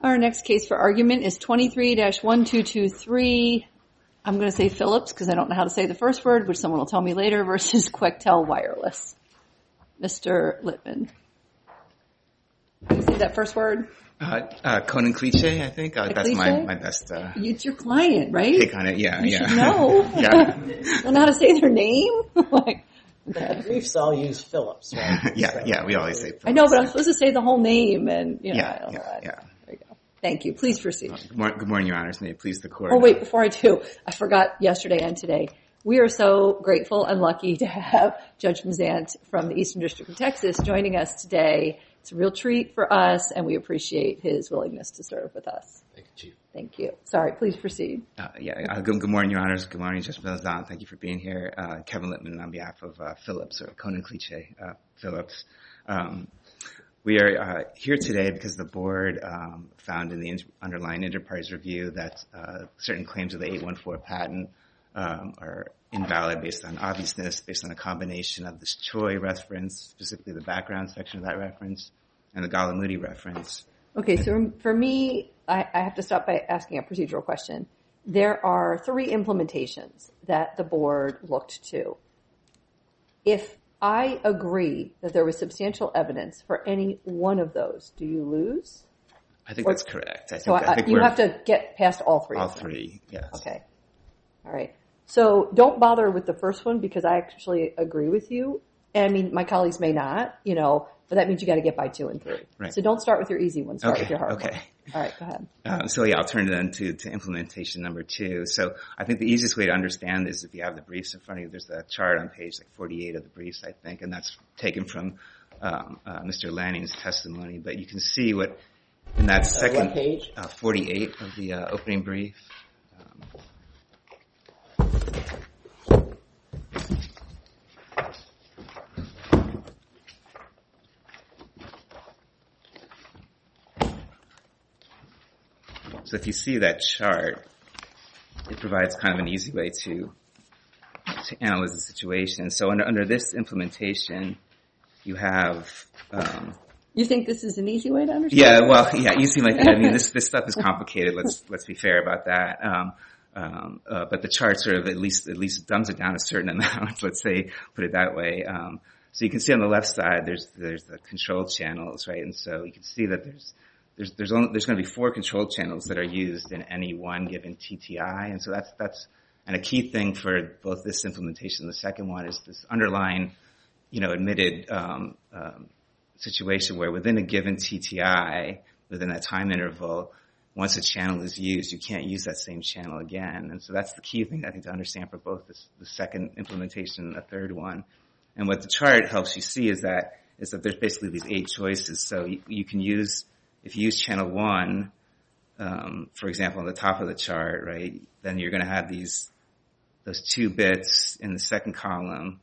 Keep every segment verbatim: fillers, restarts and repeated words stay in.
Our next case for argument is twenty-three dash one two two three. I'm going to say Phillips because I don't know how to say the first word, which someone will tell me later, versus Quectel Wireless. Mister Littman. Can you say that first word? Uh, uh, Conan Cliche, I think. Uh, that's my, my best, uh, it's your client, right? take on it. Yeah, you yeah. Should know. Yeah. Don't know how to say their name? Like, the briefs all use Phillips, right? yeah, so, yeah, we always say Phillips. I know, but I'm supposed to say the whole name and, you know, yeah, I don't yeah, know. yeah. There you go. Thank you. Please proceed. Uh, good, morning, good morning, Your Honors. May it please the Court. Oh, wait, before I do, I forgot yesterday and today. We are so grateful and lucky to have Judge Mazant from the Eastern District of Texas joining us today. It's a real treat for us, and we appreciate his willingness to serve with us. Thank you, Chief. Thank you. Sorry, please proceed. Uh, yeah, uh, good, good morning, Your Honors. Good morning, Judge Mazant. Thank you for being here. Uh, Kevin Littman on behalf of uh, Phillips, or Conan Cliche uh, Phillips. Um, we are uh, here today because the Board um, found in the in- underlying inter-parties review that uh, certain claims of the eight one four patent um, are invalid based on obviousness, based on a combination of this Choi reference, specifically the background section of that reference, and the Galamudi reference. Okay, so for me, I, I have to stop by asking a procedural question. There are three implementations that the Board looked to. If I agree that there was substantial evidence for any one of those, do you lose? I think or, that's correct. I think, so I, I think you we're, have to get past all three. All of them. three, yes. Okay. All right. So don't bother with the first one because I actually agree with you. And I mean, my colleagues may not, you know, but that means you got to get by two and three. Right. So don't start with your easy one. Start okay, with your hard okay. one. All right, go ahead. Um, so yeah, I'll turn then to, to implementation number two. So I think the easiest way to understand this, if you have the briefs in front of you, there's a chart on page like forty-eight of the briefs, I think, and that's taken from um, uh, Mister Lanning's testimony. But you can see what in that second uh, what page? Uh, forty-eight of the uh, opening brief. Um, So if you see that chart, it provides kind of an easy way to to analyze the situation. So under under this implementation, you have. Um, you think this is an easy way to understand? Yeah, well, yeah, you seem like I mean this this stuff is complicated. Let's let's be fair about that. Um, um, uh, but the chart sort of at least at least dumbs it down a certain amount. Let's say put it that way. Um, so you can see on the left side there's there's the control channels, right? And so you can see that there's There's there's only, there's going to be four control channels that are used in any one given T T I, and so that's that's and a key thing for both this implementation and the second one is this underlying, you know, admitted um, um, situation where within a given T T I, within that time interval, once a channel is used, you can't use that same channel again, and so that's the key thing I think to understand for both this, the second implementation and the third one. And what the chart helps you see is that is that there's basically these eight choices, so you, you can use. If you use channel one, um, for example, on the top of the chart, right, then you're going to have these, those two bits in the second column.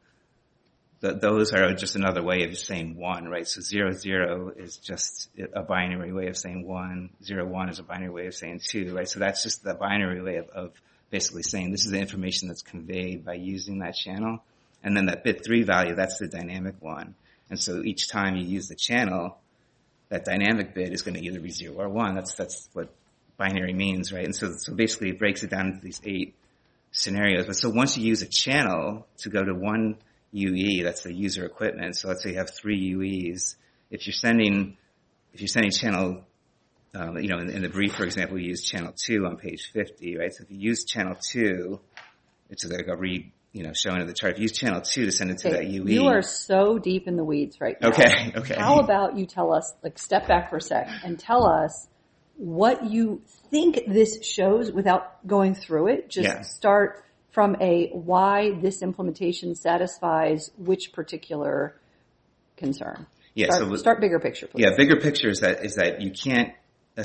The, those are just another way of saying one, right? So zero, zero is just a binary way of saying one. Zero, one is a binary way of saying two, right? So that's just the binary way of, of basically saying this is the information that's conveyed by using that channel. And then that bit three value, that's the dynamic one. And so each time you use the channel, that dynamic bit is going to either be zero or one. That's that's what binary means, right? And so so basically it breaks it down into these eight scenarios. But so once you use a channel to go to one U E, that's the user equipment. So let's say you have three U Es. If you're sending if you're sending channel, um, you know, in, in the brief, for example, we use channel two on page fifty, right? So if you use channel two, it's like a read. You know, showing in the chart. If you use channel two to send it to okay, that U E. You are so deep in the weeds right now. Okay, okay. How about you tell us, like step back for a sec and tell us what you think this shows without going through it. Just yeah. start from a why this implementation satisfies which particular concern. Yeah, start, so start bigger picture, please. Yeah, bigger picture is that is that you can't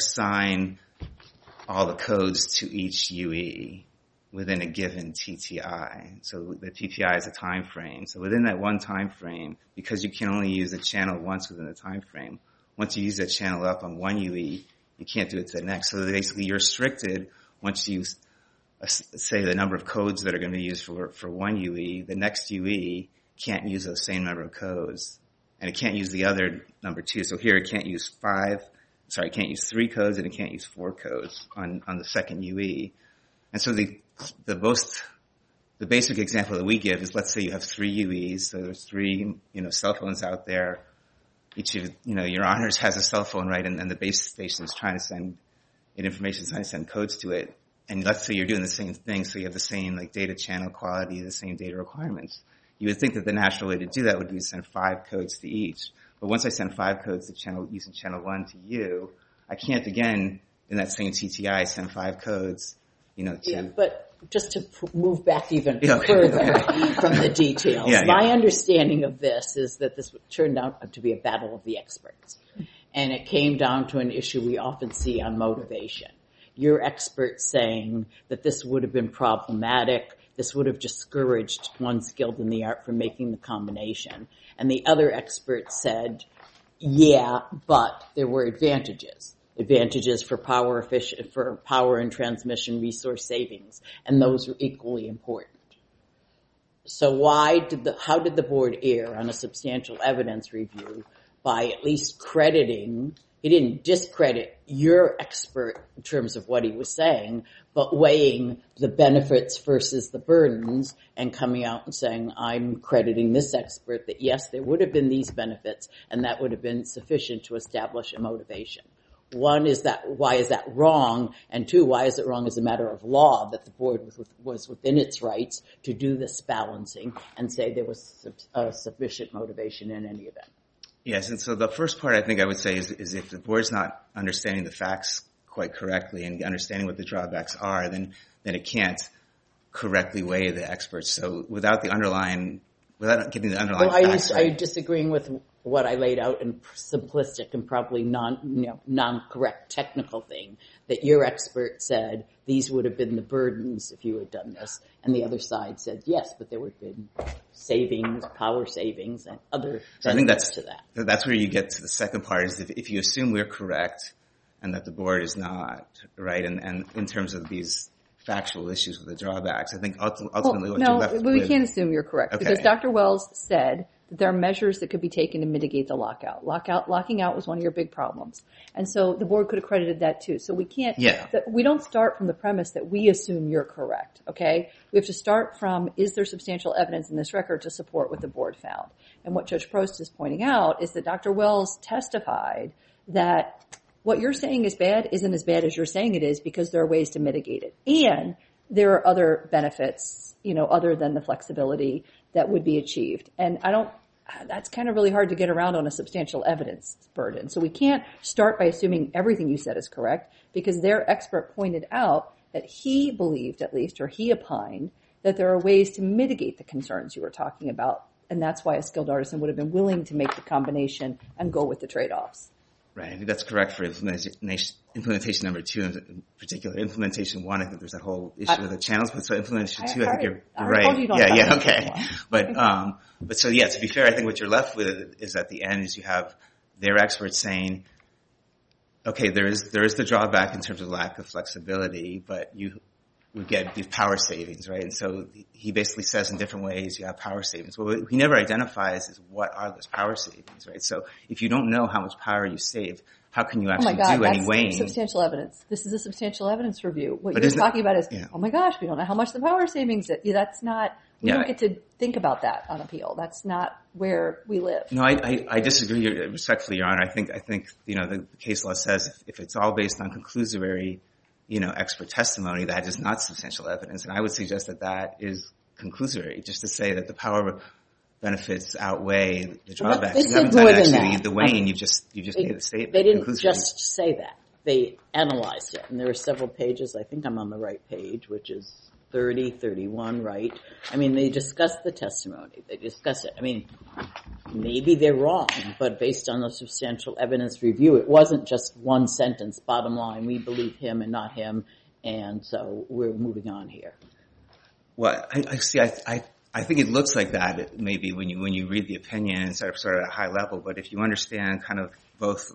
assign all the codes to each U E within a given T T I. So the T T I is a time frame. So within that one time frame, because you can only use a channel once within the time frame, once you use that channel up on one U E, you can't do it to the next. So basically you're restricted once you uh, say the number of codes that are going to be used for, for one U E, the next U E can't use those same number of codes. And it can't use the other number two. So here it can't use five sorry, it can't use three codes and it can't use four codes on, on the second U E. And so the, the most, the basic example that we give is, let's say you have three U Es, so there's three, you know, cell phones out there. Each of, you know, your honors has a cell phone, right? And, and the base station is trying to send it information, trying to send codes to it. And let's say you're doing the same thing, so you have the same, like, data channel quality, the same data requirements. You would think that the natural way to do that would be to send five codes to each. But once I send five codes to channel, using channel one to you, I can't again, in that same T T I, send five codes, you know, to... Yeah, but just to p- move back even yeah, okay. further from the details, yeah, yeah. my understanding of this is that this turned out to be a battle of the experts. And it came down to an issue we often see on motivation. Your expert saying that this would have been problematic, this would have discouraged one skilled in the art from making the combination. And the other expert said, yeah, but there were advantages. Advantages for power efficient, for power and transmission resource savings, and those were equally important. So why did the, how did the board err on a substantial evidence review by at least crediting, he didn't discredit your expert in terms of what he was saying, but weighing the benefits versus the burdens and coming out and saying, I'm crediting this expert that yes, there would have been these benefits and that would have been sufficient to establish a motivation. One is that, why is that wrong? And two, why is it wrong as a matter of law that the board was, was within its rights to do this balancing and say there was a sufficient motivation in any event? Yes, and so the first part I think I would say is, is if the board's not understanding the facts quite correctly and understanding what the drawbacks are, then, then it can't correctly weigh the experts. So without the underlying, without getting the underlying well, facts are you, right. Are you disagreeing with what I laid out in simplistic and probably non, you know, non-correct technical thing that your expert said these would have been the burdens if you had done this, and the other side said yes, but there would have been savings, power savings, and other so I think that's to that. That's where you get to the second part is if, if you assume we're correct and that the board is not, right, and, and in terms of these factual issues with the drawbacks, I think ultimately well, what you're no, left but with... we can't assume you're correct okay. because Doctor Wells said that there are measures that could be taken to mitigate the lockout. Lockout, locking out was one of your big problems. And so the board could have credited that too. So we can't, yeah. the, we don't start from the premise that we assume you're correct, okay? We have to start from, is there substantial evidence in this record to support what the board found? And what Judge Prost is pointing out is that Doctor Wells testified that what you're saying is bad isn't as bad as you're saying it is because there are ways to mitigate it. And there are other benefits, you know, other than the flexibility that would be achieved. And I don't, that's kind of really hard to get around on a substantial evidence burden. So we can't start by assuming everything you said is correct because their expert pointed out that he believed at least, or he opined, that there are ways to mitigate the concerns you were talking about. And that's why a skilled artisan would have been willing to make the combination and go with the trade-offs. Right. I think that's correct for implementation number two, in particular. Implementation one, I think there's that whole issue I, with the channels, but so implementation two, I, I think you're, I, you're right. You yeah, yeah, okay. But, um, but so yeah, to be fair, I think what you're left with is at the end is you have their experts saying, okay, there is, there is the drawback in terms of lack of flexibility, but you would get these power savings, right? And so he basically says in different ways you have power savings. Well, what he never identifies is what are those power savings, right? So if you don't know how much power you save, how can you actually oh my God, do any weighing? That's substantial evidence. This is a substantial evidence review. What but you're talking about is, yeah. oh my gosh, we don't know how much the power savings is. That's not, we yeah. don't get to think about that on appeal. That's not where we live. No, I, I, I disagree respectfully, Your Honor. I think, I think, you know, the case law says if, if it's all based on conclusory, you know, expert testimony, that is not substantial evidence. And I would suggest that that is conclusory, just to say that the power benefits outweigh the drawbacks. They you haven't said more done than actually that. the weighing, you've just, you've just they, made a statement. They didn't just say that. They analyzed it. And there are several pages, I think I'm on the right page, which is thirty, thirty-one, right? I mean, they discussed the testimony. They discuss it. I mean, maybe they're wrong, but based on the substantial evidence review, it wasn't just one sentence, bottom line, we believe him and not him, and so we're moving on here. Well, I, I see, I, I, I think it looks like that maybe when you, when you read the opinion and sort of, sort of at a high level, but if you understand kind of both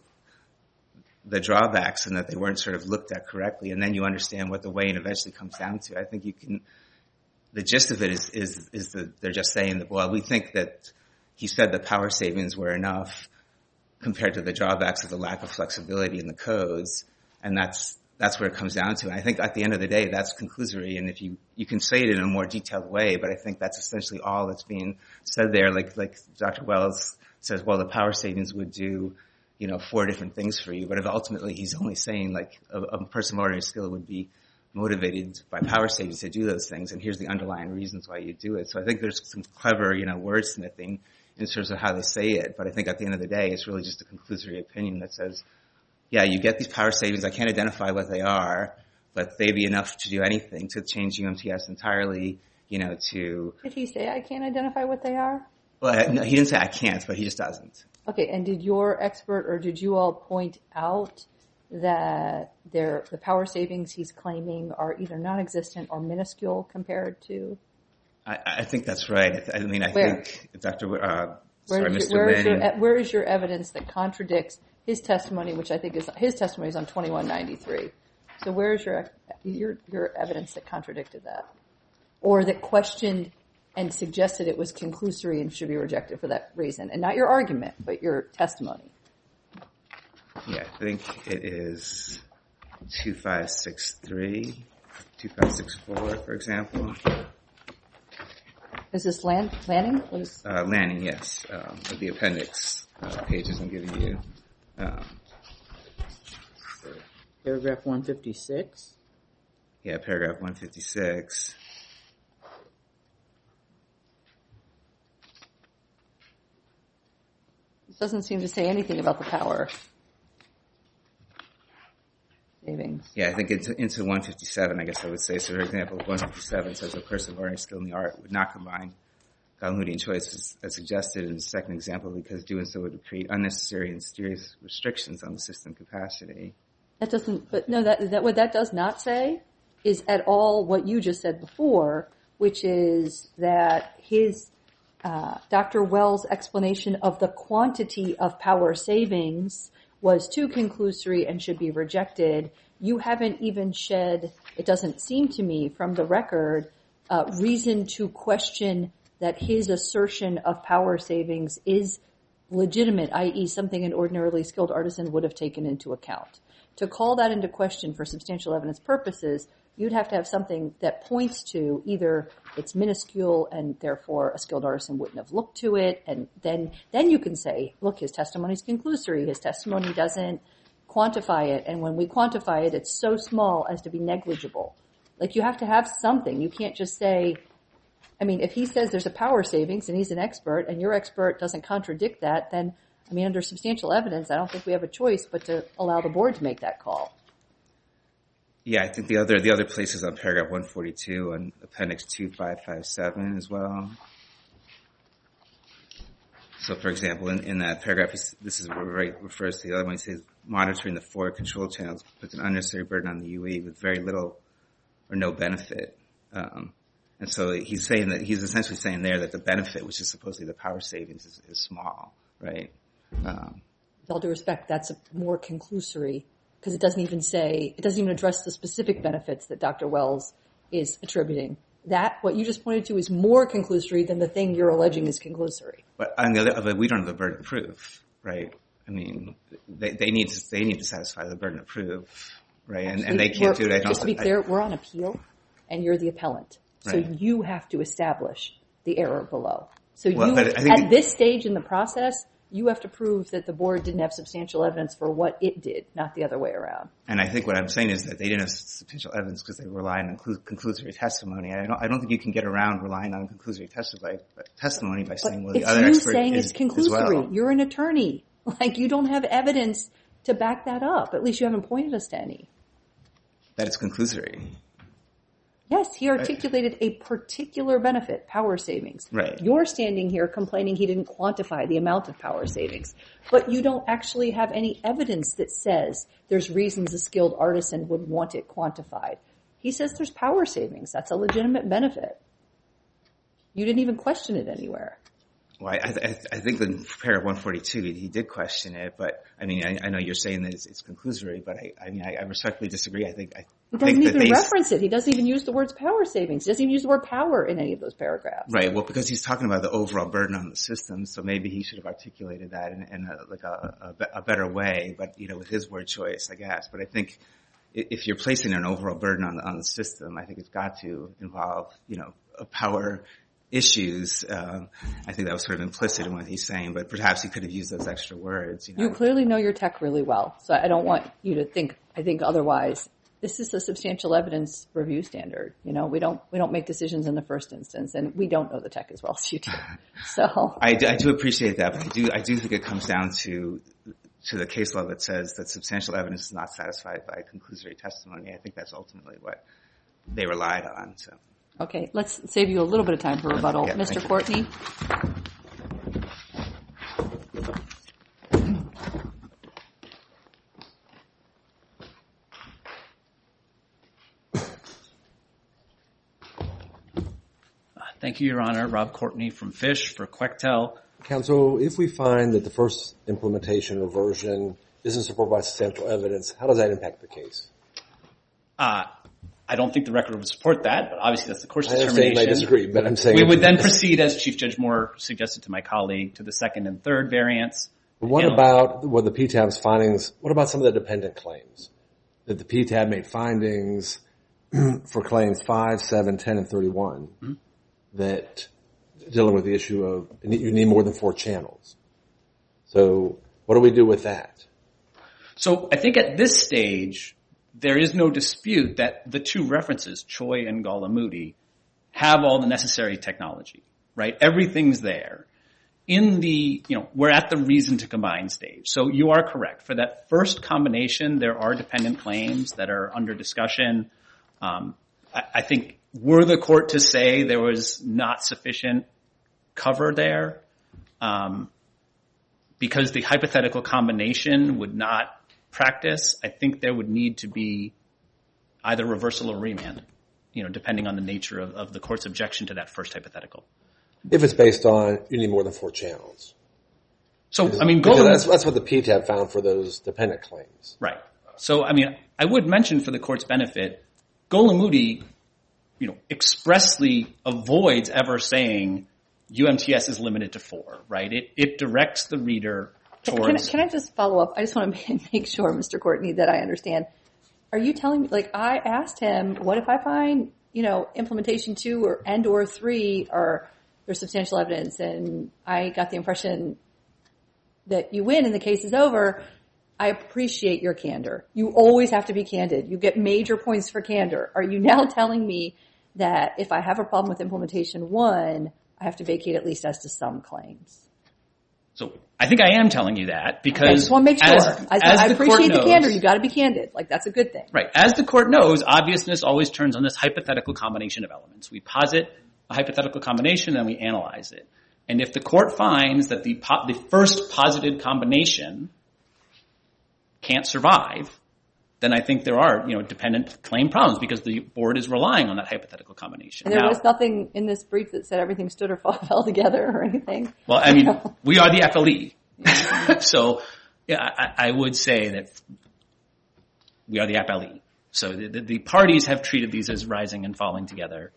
the drawbacks and that they weren't sort of looked at correctly, and then you understand what the weighing eventually comes down to, I think you can, the gist of it is, is, is that they're just saying that, well, we think that he said the power savings were enough compared to the drawbacks of the lack of flexibility in the codes. And that's, that's where it comes down to. And I think at the end of the day, that's conclusory. And if you, you can say it in a more detailed way, but I think that's essentially all that's being said there. Like, like Doctor Wells says, well, the power savings would do, you know, four different things for you. But if ultimately he's only saying like a, a person of ordinary skill would be motivated by power savings to do those things, and here's the underlying reasons why you do it. So I think there's some clever, you know, wordsmithing in terms of how they say it, but I think at the end of the day, it's really just a conclusory opinion that says, yeah, you get these power savings, I can't identify what they are, but they'd be enough to do anything, to change U M T S entirely, you know, to... Did he say I can't identify what they are? Well, no, he didn't say I can't, but he just doesn't. Okay, and did your expert, or did you all point out that there, the power savings he's claiming are either non-existent or minuscule compared to? I, I think that's right. I mean, I Where? think Doctor Uh, where sorry, is Mister your, where, is Manning. your, where is your evidence that contradicts his testimony, which I think is, his testimony is on twenty-one ninety-three. So where is your, your, your evidence that contradicted that? Or that questioned and suggested it was conclusory and should be rejected for that reason? And not your argument, but your testimony. Yeah, I think it is two five six three, two five six four, for example. Is this Land, Lanning? What is, Uh, Lanning, yes, um, of the appendix uh, pages I'm giving you. Um, Paragraph one fifty-six. yeah, paragraph one fifty-six. it doesn't seem to say anything about the power savings. Yeah, I think into, into one fifty-seven, I guess I would say. So, for example, one fifty-seven says a person of ordinary skill in the art would not combine Galmudi and choice as, as suggested in the second example, because doing so would create unnecessary and serious restrictions on the system capacity. That doesn't, but no, that, that, what that does not say is at all what you just said before, which is that his, uh, Doctor Wells' explanation of the quantity of power savings was too conclusory and should be rejected. You haven't even shed, it doesn't seem to me from the record, uh, reason to question that his assertion of power savings is legitimate, that is something an ordinarily skilled artisan would have taken into account. To call that into question for substantial evidence purposes, you'd have to have something that points to either it's minuscule and therefore a skilled artisan wouldn't have looked to it, and then then you can say, look, his testimony is conclusory, his testimony doesn't quantify it, and when we quantify it, it's so small as to be negligible. Like, you have to have something. You can't just say, I mean, if he says there's a power savings and he's an expert and your expert doesn't contradict that, then, I mean, under substantial evidence, I don't think we have a choice but to allow the board to make that call. Yeah, I think the other the other places on paragraph one forty-two and appendix two five five seven as well. So, for example, in, in that paragraph, this is where it refers to the other one. It says monitoring the four control channels puts an unnecessary burden on the U E with very little or no benefit. Um, and so he's saying that he's essentially saying there that the benefit, which is supposedly the power savings, is, is small, right? Um, With all due respect, that's a more conclusory, because it doesn't even say, it doesn't even address the specific benefits that Doctor Wells is attributing. That, what you just pointed to, is more conclusory than the thing you're alleging is conclusory. But on the other, but we don't have the burden of proof, right? I mean, they, they need to they need to satisfy the burden of proof, right? And, and they can't do it. I don't, just to be clear, we're on appeal, and you're the appellant, so Right. you have to establish the error below. So Well, you, but I think at the- this stage in the process, you have to prove that the board didn't have substantial evidence for what it did, not the other way around. And I think what I'm saying is that they didn't have substantial evidence because they were relying on clu- conclusory testimony. I don't, I don't think you can get around relying on conclusory testimony, testimony by saying, well, But the it's other you expert saying is it's conclusory. as well. You're an attorney. Like, you don't have evidence to back that up. At least you haven't pointed us to any. That it's conclusory. Yes, he articulated a particular benefit, power savings. Right. You're standing here complaining he didn't quantify the amount of power savings, but you don't actually have any evidence that says there's reasons a skilled artisan would want it quantified. He says there's power savings. That's a legitimate benefit. You didn't even question it anywhere. Well, I, I, I think in paragraph one forty-two, he, he did question it, but I mean, I, I know you're saying that it's, it's conclusory, but I, I mean, I, I respectfully disagree. I think I he doesn't think even that they, reference it. He doesn't even use the words power savings. He doesn't even use the word power in any of those paragraphs. Right. Well, because he's talking about the overall burden on the system, so maybe he should have articulated that in, in a, like a, a, a better way. But you know, with his word choice, I guess. But I think if you're placing an overall burden on the, on the system, I think it's got to involve, you know, a power issues. Um, I think that was sort of implicit in what he's saying, but perhaps he could have used those extra words. You know? You clearly know your tech really well, so I don't want you to think, I think otherwise. This is a substantial evidence review standard. You know, we don't, we don't make decisions in the first instance, and we don't know the tech as well as you do. So. I do, I do appreciate that, but I do, I do think it comes down to, to the case law that says that substantial evidence is not satisfied by conclusory testimony. I think that's ultimately what they relied on, so. Okay, let's save you a little bit of time for rebuttal. Yeah, Mister Courtney? Thank you, Your Honor. Rob Courtney from Fish for Quectel. Counsel, if we find that the first implementation or version isn't supported by substantial evidence, how does that impact the case? Uh, I don't think the record would support that, but obviously that's the court's I understand determination. you may disagree, but I'm saying... We would then proceed, as Chief Judge Moore suggested to my colleague, to the second and third variants. What And about what the P T A B's findings, what about some of the dependent claims? That the P T A B made findings for claims five, seven, ten, and thirty-one mm-hmm. that dealing with the issue of you need more than four channels. So what do we do with that? So I think at this stage, there is no dispute that the two references, Choi and Gala-Moody, have all the necessary technology, right? Everything's there. In the, you know, we're at the reason to combine stage. So you are correct. For that first combination, there are dependent claims that are under discussion. Um, I, I think were the court to say there was not sufficient cover there, um, because the hypothetical combination would not practice, I think there would need to be either reversal or remand, you know, depending on the nature of, of the court's objection to that first hypothetical. If it's based on you need more than four channels. So, because, I mean, Golden, that's, that's what the P T A B found for those dependent claims. Right. So, I mean, I would mention for the court's benefit, Gala-Moody, you know, expressly avoids ever saying U M T S is limited to four, right? It, it directs the reader towards... Can I, can I just follow up? I just want to make sure, Mister Courtney, that I understand. Are you telling me, like, I asked him, what if I find, you know, implementation two or and or three are there's substantial evidence, and I got the impression that you win and the case is over. I appreciate your candor. You always have to be candid. You get major points for candor. Are you now telling me that if I have a problem with implementation one, I have to vacate at least as to some claims? So I think I am telling you that because I just want to make sure. As, I, as I the appreciate court the candor. knows, You got to be candid. Like, that's a good thing. Right. As the court knows, obviousness always turns on this hypothetical combination of elements. We posit a hypothetical combination, then we analyze it. And if the court finds that the po- the first posited combination can't survive, then I think there are, you know, dependent claim problems because the board is relying on that hypothetical combination. And there now, was nothing in this brief that said everything stood or fell together or anything. Well, I mean, we are the F L E. So yeah, I, I would say that we are the F L E. So the, the, the parties have treated these as rising and falling together.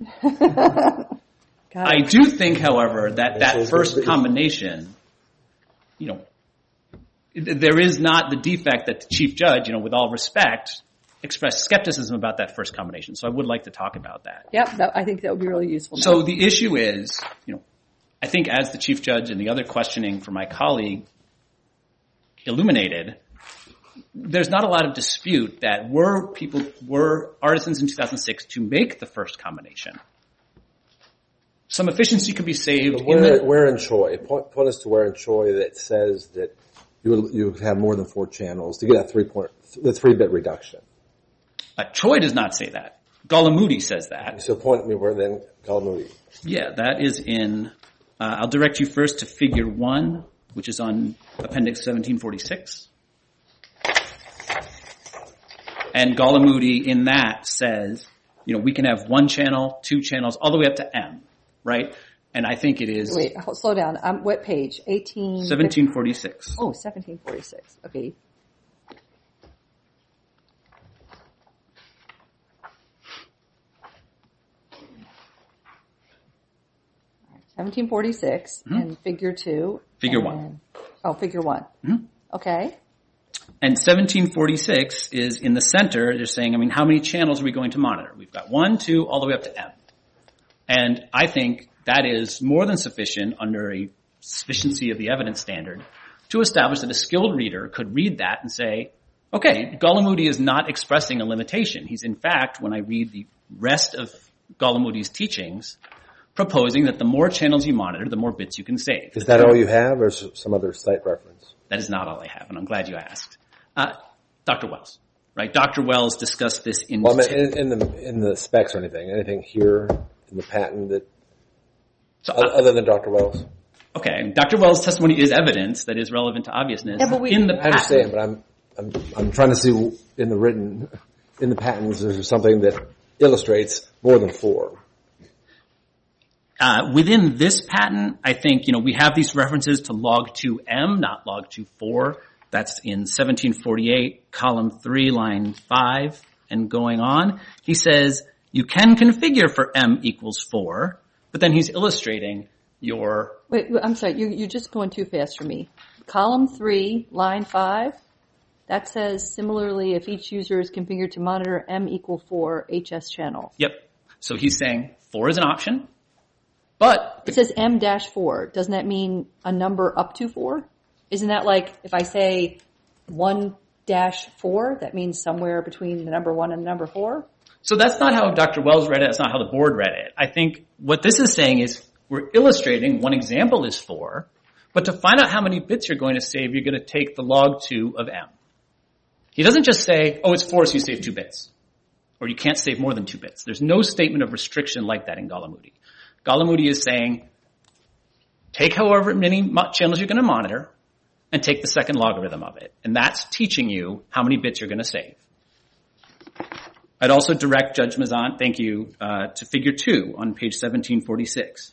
I do think, however, that that first combination, you know, there is not the defect that the chief judge, you know, with all respect, expressed skepticism about that first combination. So I would like to talk about that. Yep, that, I think that would be really useful. So the issue is, you know, I think as the chief judge and the other questioning from my colleague illuminated, there's not a lot of dispute that were people, were artisans in two thousand six to make the first combination, some efficiency could be saved. Where in, the, where in Choi? Point, point us to where in Choi that says that you would, you would have more than four channels to get that three point, the three bit reduction. Uh, Choi does not say that. Gala-Moody says that. So point me where then Gala-Moody. Yeah, that is in, uh, I'll direct you first to figure one, which is on appendix seventeen forty-six. And Gala-Moody in that says, you know, we can have one channel, two channels, all the way up to M, right? And I think it is Wait, hold- slow down. Um, what page? eighteen. seventeen forty-six. Oh, seventeen forty-six. Okay. seventeen forty-six and figure two. Figure and- one. Oh, figure one. Okay. And seventeen forty-six is in the center. They're saying, I mean, how many channels are we going to monitor? We've got one, two, all the way up to M. And I think that is more than sufficient under a sufficiency of the evidence standard to establish that a skilled reader could read that and say, okay, Gholamudi is not expressing a limitation. He's in fact, when I read the rest of Gholamudi's teachings, proposing that the more channels you monitor, the more bits you can save. Is that all you have, or is there some other site reference? That is not all I have, and I'm glad you asked. Uh, Doctor Wells, right? Doctor Wells discussed this in Well, I mean, in, in the in the specs or anything, anything here in the patent that so, other, uh, other than Doctor Wells. Okay, Doctor Wells' testimony is evidence that is relevant to obviousness. Yeah, but we- in the I understand, patent, but I'm I'm I'm trying to see in the written in the patents is there something that illustrates more than four. Uh, within this patent, I think, you know, we have these references to log two M, not log two four. That's in seventeen forty-eight, column three, line five, and going on. He says you can configure for M equals four, but then he's illustrating your... Wait, wait, I'm sorry. You, you're just going too fast for me. Column three, line five, that says similarly if each user is configured to monitor M equal four H S channels. Yep. So he's saying four is an option, but... It says M dash four. Doesn't that mean a number up to four? Isn't that like if I say one dash four, that means somewhere between the number one and the number four? So that's not how Doctor Wells read it. That's not how the board read it. I think what this is saying is we're illustrating one example is four, but to find out how many bits you're going to save, you're going to take the log two of M. He doesn't just say, oh, it's four, so you save two bits. Or you can't save more than two bits. There's no statement of restriction like that in Gholamudi. Gholamudi is saying, take however many mo- channels you're going to monitor, and take the second logarithm of it. And that's teaching you how many bits you're going to save. I'd also direct Judge Mazant, thank you, uh, to figure two on page seventeen forty-six.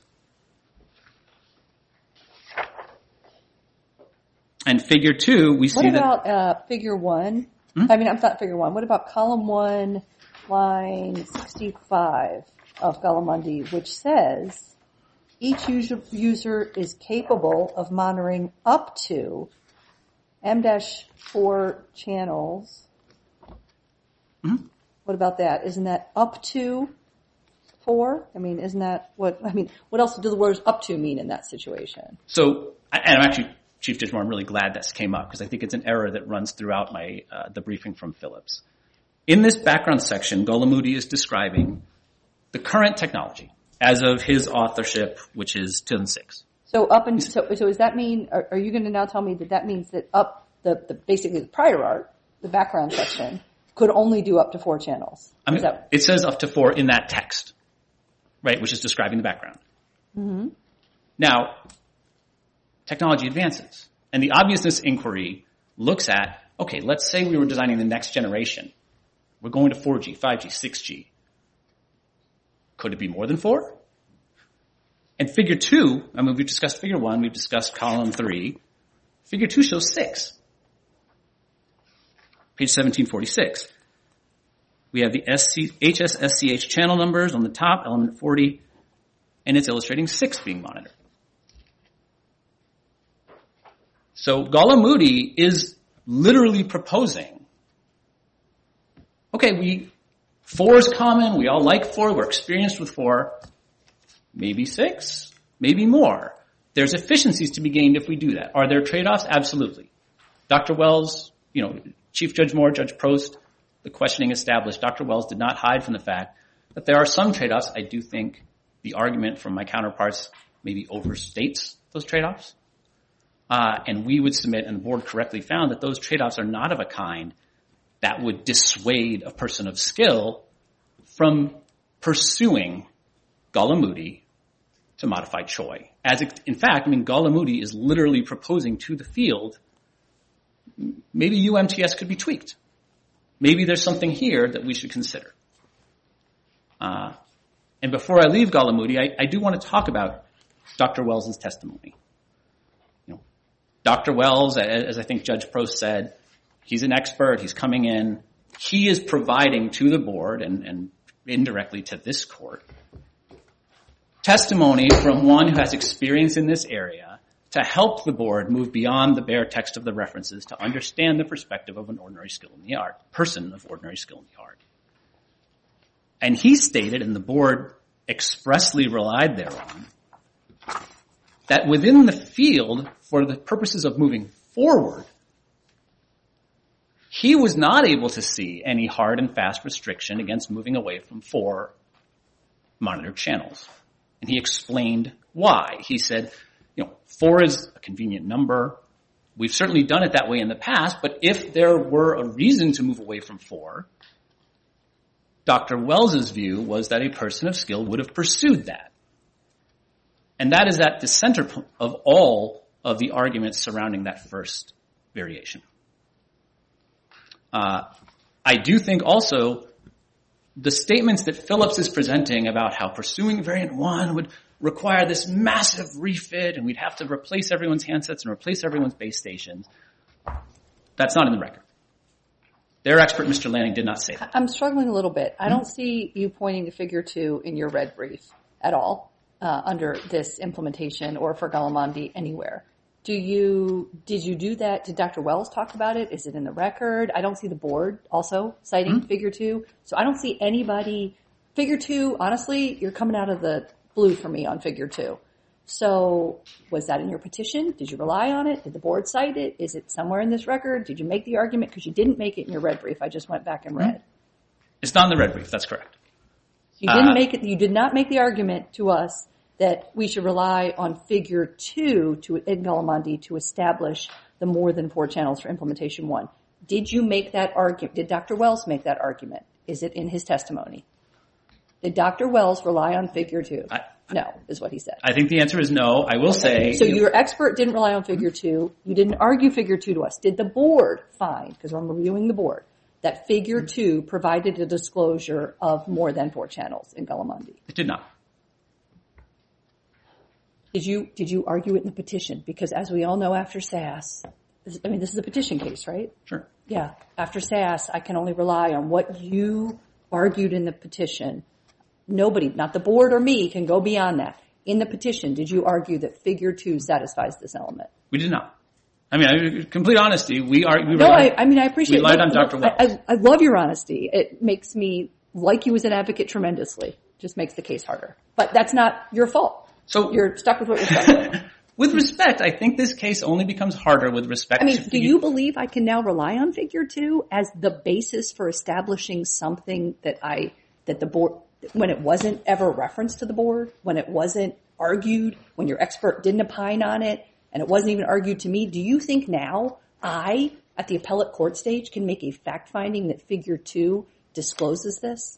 And figure two, we see What that... about uh, figure one? I mean, I'm not figure one. What about column one, line sixty-five of Gholamudi, which says each user, user is capable of monitoring up to M four channels. Mm-hmm. What about that? Isn't that up to four? I mean, isn't that what, I mean, what else do the words up to mean in that situation? So, and I'm actually, Chief Judge Moore, I'm really glad this came up because I think it's an error that runs throughout my uh, the briefing from Phillips. In this background section, Gholamudi is describing the current technology as of his authorship, which is two thousand six. So up and so, so does that mean? Are, are you going to now tell me that that means that up the, the basically the prior art, the background section, could only do up to four channels? I mean, Is that, it says up to four in that text, right, which is describing the background. Mm-hmm. Now, technology advances, and the obviousness inquiry looks at, okay, let's say we were designing the next generation. We're going to four G, five G, six G. Could it be more than four? And figure two, I mean, we've discussed figure one, we've discussed column three. Figure two shows six. Page seventeen forty-six. We have the S C, H S S C H channel numbers on the top, element forty, and it's illustrating six being monitored. So Gholamudi is literally proposing, okay, we, four is common, we all like four, we're experienced with four, maybe six, maybe more. There's efficiencies to be gained if we do that. Are there trade-offs? Absolutely. Doctor Wells, you know, Chief Judge Moore, Judge Prost, the questioning established, Doctor Wells did not hide from the fact that there are some trade-offs. I do think the argument from my counterparts maybe overstates those trade-offs. Uh, and we would submit, and the board correctly found, that those trade-offs are not of a kind that would dissuade a person of skill from pursuing Gholamudi to modify Choi. As it, in fact, I mean, Gholamudi is literally proposing to the field, maybe U M T S could be tweaked. Maybe there's something here that we should consider. Uh, and before I leave Gholamudi, I, I do want to talk about Doctor Wells' testimony. You know, Doctor Wells, as I think Judge Prost said, he's an expert. He's coming in. He is providing to the board and, and indirectly to this court testimony from one who has experience in this area to help the board move beyond the bare text of the references to understand the perspective of an ordinary skill in the art, person of ordinary skill in the art. And he stated, and the board expressly relied thereon, that within the field, for the purposes of moving forward, he was not able to see any hard and fast restriction against moving away from four monitored channels. And he explained why. He said, you know, four is a convenient number. We've certainly done it that way in the past, but if there were a reason to move away from four, Doctor Wells's view was that a person of skill would have pursued that. And that is at the center of all of the arguments surrounding that first variation. Uh, I do think also the statements that Phillips is presenting about how pursuing variant one would require this massive refit and we'd have to replace everyone's handsets and replace everyone's base stations, that's not in the record. Their expert, Mister Lanning, did not say that. I'm struggling a little bit. I don't see you pointing to figure two in your red brief at all uh, under this implementation or for Gallimandi anywhere. Do you, did you do that? Did Doctor Wells talk about it? Is it in the record? I don't see the board also citing mm-hmm. figure two. So I don't see anybody, figure two, honestly, you're coming out of the blue for me on figure two. So was that in your petition? Did you rely on it? Did the board cite it? Is it somewhere in this record? Did you make the argument? Because you didn't make it in your red brief. I just went back and read. It's not in the red brief. That's correct. You didn't uh, make it. You did not make the argument to us that we should rely on figure two to in Gallimandi to establish the more than four channels for implementation one. Did you make that argument? Did Doctor Wells make that argument? Is it in his testimony? Did Doctor Wells rely on figure two? I, no, is what he said. I think the answer is no. I will okay. say. So you, your expert didn't rely on figure two. You didn't argue figure two to us. Did the board find, because I'm reviewing the board, that figure two provided a disclosure of more than four channels in Gallimandi? It did not. Did you, did you argue it in the petition? Because as we all know after S A S, this, I mean, this is a petition case, right? Sure. Yeah. After S A S, I can only rely on what you argued in the petition. Nobody, not the board or me, can go beyond that. In the petition, did you argue that figure two satisfies this element? We did not. I mean, I, complete honesty, we are. We no, relied, I, I mean, I appreciate. We relied look, on Doctor Look, Wells. I, I love your honesty. It makes me like you as an advocate tremendously. Just makes the case harder. But that's not your fault. So you're stuck with what you're stuck with. With respect, I think this case only becomes harder with respect I mean, to... do you believe I can now rely on figure two as the basis for establishing something that I, that the board, when it wasn't ever referenced to the board, when it wasn't argued, when your expert didn't opine on it, and it wasn't even argued to me, do you think now I, at the appellate court stage, can make a fact finding that figure two discloses this?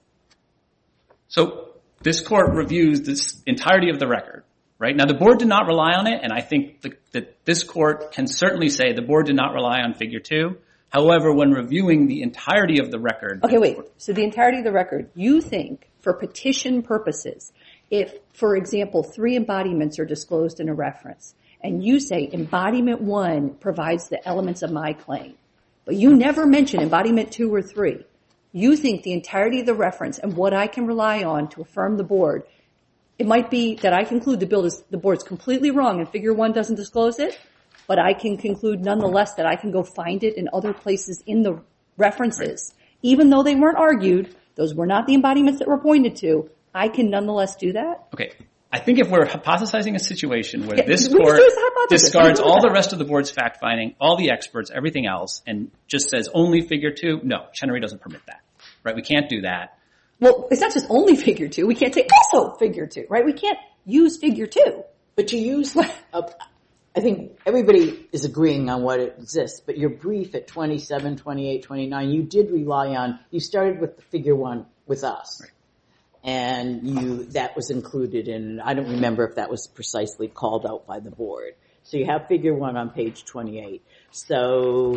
So this court reviews this entirety of the record, right? Now, the board did not rely on it, and I think the, that this court can certainly say the board did not rely on figure two. However, when reviewing the entirety of the record... Okay, wait. So the entirety of the record, you think, for petition purposes, if, for example, three embodiments are disclosed in a reference, and you say embodiment one provides the elements of my claim, but you never mention embodiment two or three, you think the entirety of the reference and what I can rely on to affirm the board, it might be that I conclude the, bill is, the board's completely wrong and figure one doesn't disclose it, but I can conclude nonetheless that I can go find it in other places in the references. Right. Even though they weren't argued, those were not the embodiments that were pointed to, I can nonetheless do that? Okay. I think if we're hypothesizing a situation where yeah, this court discards all that. the rest of the board's fact-finding, all the experts, everything else, and just says only figure two, no, Chenery doesn't permit that. Right? We can't do that. Well, it's not just only figure two. We can't say also figure two, right? We can't use figure two. But you use, uh, I think everybody is agreeing on what exists, but your brief at twenty-seven, twenty-eight, twenty-nine, you did rely on, you started with the figure one with us. Right. And you, that was included in, I don't remember if that was precisely called out by the board. So you have figure one on page twenty-eight. So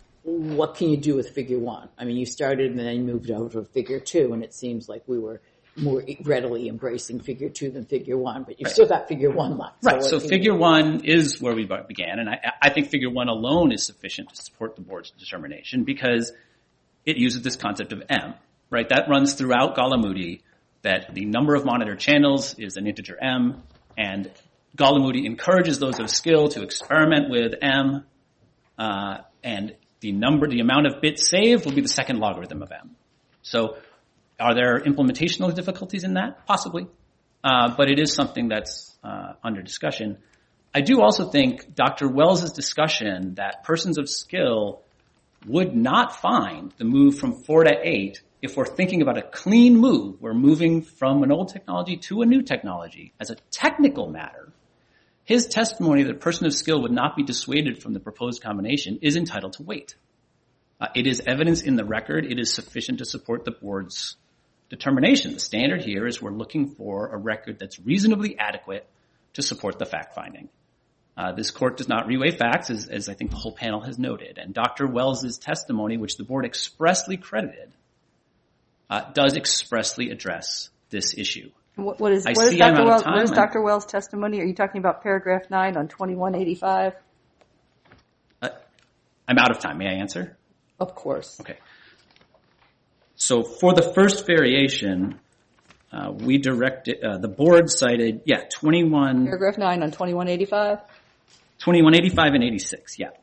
what can you do with figure one? I mean, you started and then you moved over to figure two, and it seems like we were more readily embracing figure two than figure one, but you've Right. still got figure one left. Right. So it- figure one is where we began, and I, I think figure one alone is sufficient to support the board's determination because it uses this concept of M, right? That runs throughout Gala-Moody, that the number of monitor channels is an integer M, and Gala-Moody encourages those of skill to experiment with M, uh, and the number, the amount of bits saved will be the second logarithm of M. So are there implementational difficulties in that? Possibly. Uh, but it is something that's uh, under discussion. I do also think Doctor Wells' discussion that persons of skill would not find the move from four to eight if we're thinking about a clean move. We're moving from an old technology to a new technology as a technical matter. His testimony that a person of skill would not be dissuaded from the proposed combination is entitled to weight. Uh, it is evidence in the record. It is sufficient to support the board's determination. The standard here is we're looking for a record that's reasonably adequate to support the fact-finding. Uh, this court does not reweigh facts, as, as I think the whole panel has noted. And Doctor Wells' testimony, which the board expressly credited, uh, does expressly address this issue. What, what is, I what is see I'm Doctor out of Wells, time. what is and- Doctor Wells' testimony? Are you talking about paragraph nine on twenty-one eighty-five? Uh, I'm out of time. May I answer? Of course. Okay. So for the first variation, uh, we directed, uh, the board cited, yeah, twenty-one, Paragraph nine on twenty-one eighty-five. twenty-one eighty-five and eighty-six, yeah.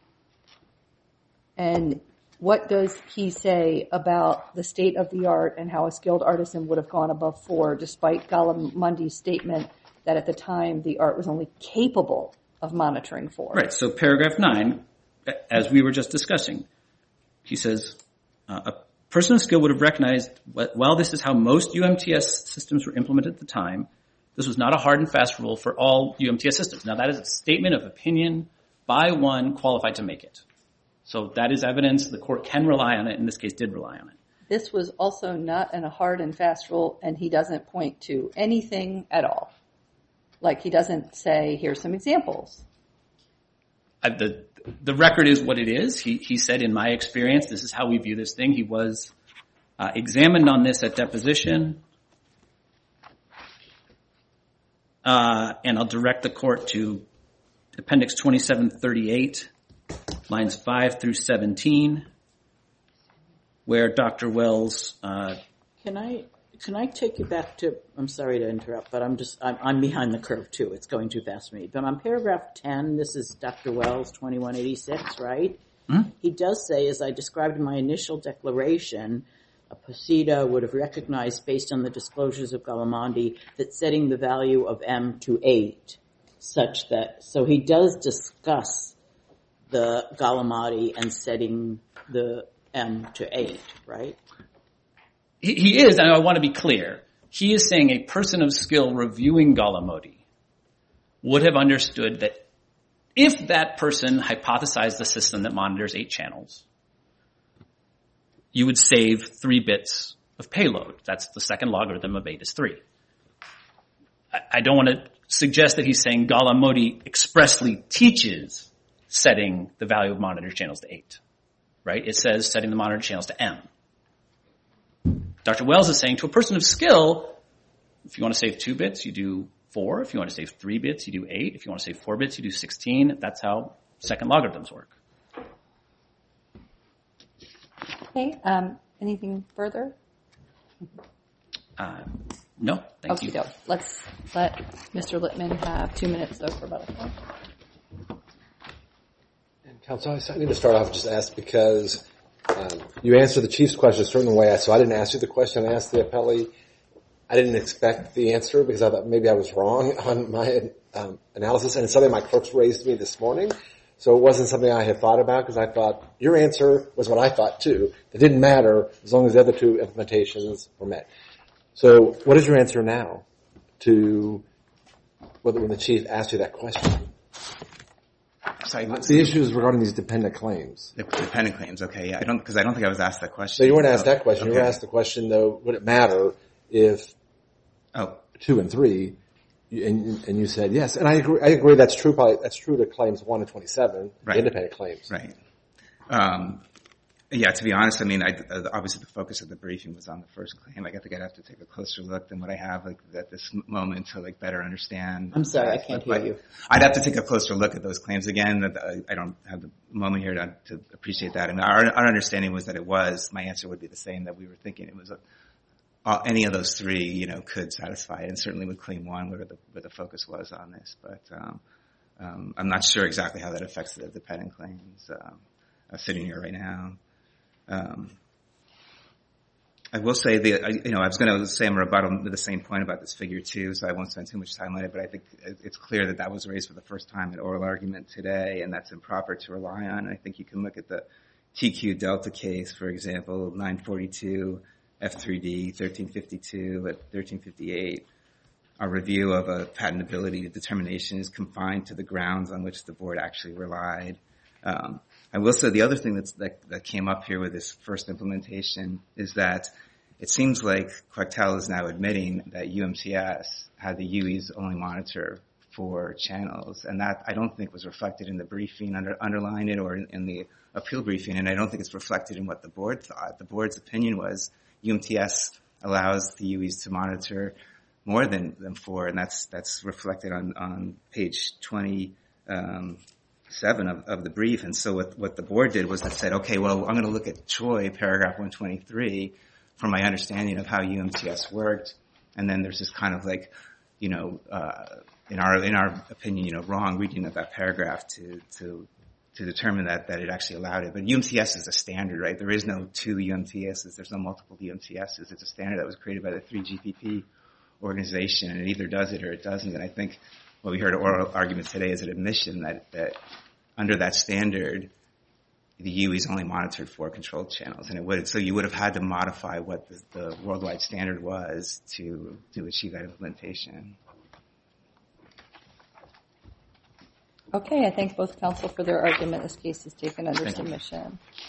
And what does he say about the state of the art and how a skilled artisan would have gone above four, despite Galamundi's statement that at the time the art was only capable of monitoring four? Right, so paragraph nine, as we were just discussing, he says, uh, a person of skill would have recognized, while this is how most U M T S systems were implemented at the time, this was not a hard and fast rule for all U M T S systems. Now that is a statement of opinion by one qualified to make it. So that is evidence. The court can rely on it. In this case, did rely on it. This was also not in a hard and fast rule, and he doesn't point to anything at all. Like he doesn't say, here's some examples. Uh, the the record is what it is. He he said, in my experience, this is how we view this thing. He was uh, examined on this at deposition. Uh, and I'll direct the court to Appendix twenty-seven thirty-eight, lines five through seventeen, where Doctor Wells... Uh, Can I can I take you back to? I'm sorry to interrupt, but I'm just I'm, I'm behind the curve too. It's going too fast for me. But on paragraph ten, this is Doctor Wells, twenty-one eighty-six, right? Hmm? He does say, as I described in my initial declaration, a POSITA would have recognized, based on the disclosures of Galamundi, that setting the value of M to eight, such that so he does discuss the Galamundi and setting the M to eight, right? he, he is, and I want to be clear, he is saying a person of skill reviewing Galamundi would have understood that if that person hypothesized a system that monitors eight channels, you would save three bits of payload. That's the second logarithm of eight is three. I, I don't want to suggest that he's saying Galamundi expressly teaches setting the value of monitor channels to eight, right? It says setting the monitor channels to M. Doctor Wells is saying to a person of skill, if you want to save two bits, you do four. If you want to save three bits, you do eight. If you want to save four bits, you do sixteen. That's how second logarithms work. Okay, um, anything further? Uh, no, thank you. Okay, let's let Mister Littman have two minutes though for rebuttal. And Counsel, I need to start off and just ask because um, you answered the Chief's question a certain way, so I didn't ask you the question. I asked the appellee. I didn't expect the answer because I thought maybe I was wrong on my um, analysis, and it's something my clerks raised to me this morning. So it wasn't something I had thought about because I thought your answer was what I thought too. It didn't matter as long as the other two implementations were met. So what is your answer now to whether when the Chief asked you that question? Sorry, The issue is regarding these dependent claims. The dependent claims, okay, yeah, I don't, because I don't think I was asked that question. So you weren't asked that question. Okay. You were asked the question, though, would it matter if Oh, two and three, and, and you said yes. And I agree, I agree that's true, probably, that's true to claims one and twenty-seven, Right. the independent claims. right. Um, Yeah, to be honest, I mean, I, uh, obviously the focus of the briefing was on the first claim. Like, I think I'd have to take a closer look than what I have like at this moment to like better understand. I'm sorry, uh, I can't but, hear you. I'd have to take a closer look at those claims again. That I, I don't have the moment here to, to appreciate that. I mean, our, our understanding was that it was. My answer would be the same. That we were thinking it was a, uh, any of those three, you know, could satisfy it, and certainly with claim one, where the where the focus was on this. But um, um, I'm not sure exactly how that affects the dependent claims. Um, I'm sitting here right now. Um, I will say the, I, you know, I was going to say I'm rebuttal to the same point about this figure two, so I won't spend too much time on it, but I think it's clear that that was raised for the first time in oral argument today, and that's improper to rely on. I think you can look at the T Q Delta case, for example, nine forty-two F three D thirteen fifty-two at thirteen fifty-eight. Our review of a patentability determination is confined to the grounds on which the board actually relied. Um, I will say the other thing that's, that, that came up here with this first implementation is that it seems like Quectel is now admitting that U M T S had the U Es only monitor for channels, and that I don't think was reflected in the briefing under, underlying it or in, in the appeal briefing, and I don't think it's reflected in what the board thought. The board's opinion was U M T S allows the U Es to monitor more than, than four, and that's that's reflected on, on page twenty. Um, seven of, of the brief. And so what, what the board did was it said, okay, well, I'm going to look at Choi, paragraph one twenty-three, from my understanding of how U M T S worked. And then there's this kind of like, you know, uh, in our, in our opinion, you know, wrong reading of that paragraph to, to, to determine that, that it actually allowed it. But U M T S is a standard, right? There is no two U M T Ss. There's no multiple U M T Ss. It's a standard that was created by the three G P P organization, and it either does it or it doesn't. And I think what we heard oral argument today is an admission that, that under that standard, the U Es only monitored four controlled channels, and it would, so you would have had to modify what the, the worldwide standard was to, to achieve that implementation. Okay, I thank both counsel for their argument. This case is taken under Thank you. submission.